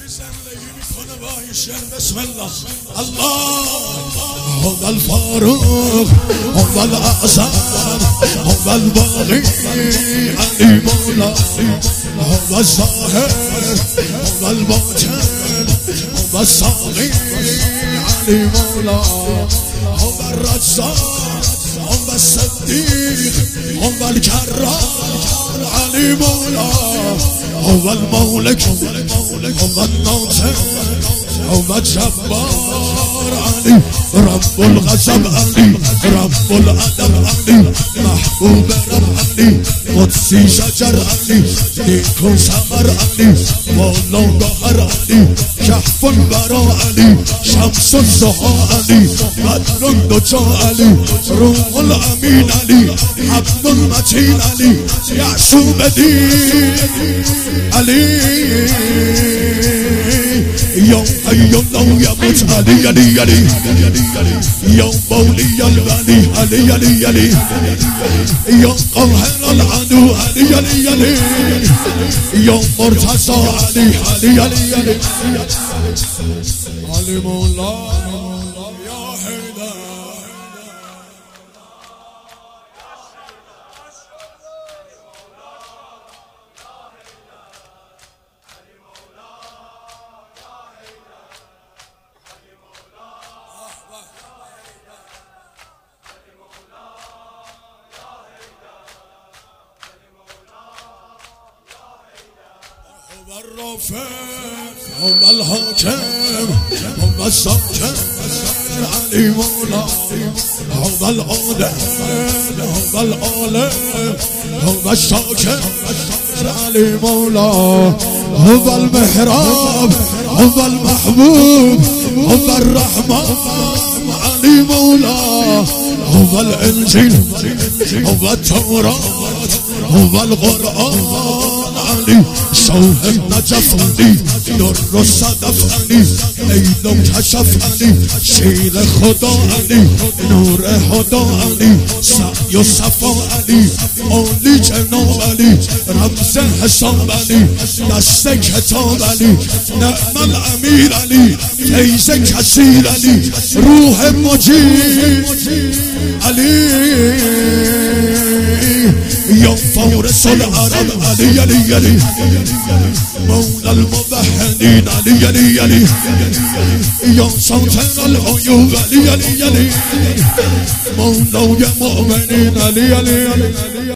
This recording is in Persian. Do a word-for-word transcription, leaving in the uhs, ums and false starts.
زندگی میکنه با این شعر. بسم الله. الله هو الفاروق هو الاعظم هو الباقی علی مولا هو الظاهر هو الباطن هو الساقی علی مولا هو الرزاق هو الصدیق هو الکرار علی مولا هو المولك هو الناصر هو الجبار علي رب الغضب علي رب الأدب علي محبوب رب علي قدسي شجر علي نيكو سمر علي مولا ظهر علي كهف البراء علي شمس الضحى علي بدر الدجى علي روح الأمين علي عبد المتين علي يعصوب الدين علي يوم حي لو يموت علي علي علي يوم مولي الغني علي علي علي يوم قهر العدو علي علي علي يوم مرتضى علي علي علي علي علي مولا يا حيدر هو الرافع هو الحاكم هو الساكن علي مولا هو العالم هو العالم هو الشاكر علي مولا هو المحراب هو المحبوب هو الرحمن علي مولا هو الإنجيل هو التوراة هو القرآن علي شوه النجف علي در الصدف علي عین کشف علي شیر خدا علي نور خدا علي سعی و صفا علي عالی جناب علي رمز حساب علي دست کتاب علي نعم الامیر علي فیض کثیر علي روح مجید علي يوم فورس العرب علي علي علي مولى الموحدين علي علي علي يوم سلطان العيوب علي علي علي مولى المؤمنين علي علي علي